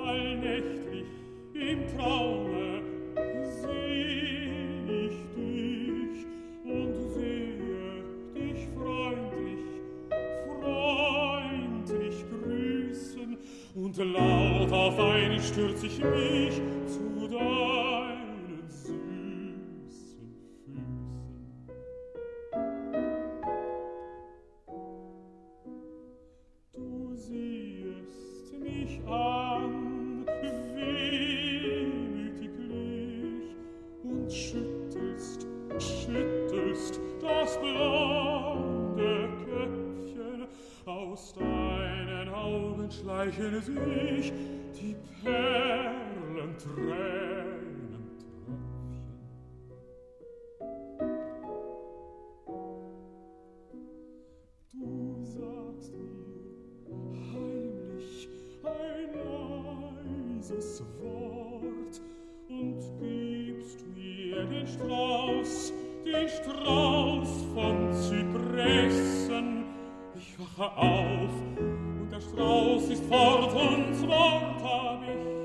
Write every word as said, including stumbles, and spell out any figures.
allnächtlich im Traume seh ich dich und sehe dich freundlich, freundlich grüßen, und laut auf einmal stürz ich mich zu deinen süßen Füßen. Du siehst mich an, wehmütiglich, und schüttelst, schüttelst das blonde Köpfchen. Aus deinen Augen schleichen sich die Perlentränentröpfchen. Du sagst mir heimlich ein leises Wort und gibst mir den Strauß, den Strauß von Zypressen. Ich wache auf, und der Strauß ist fort, und das Wort hab ich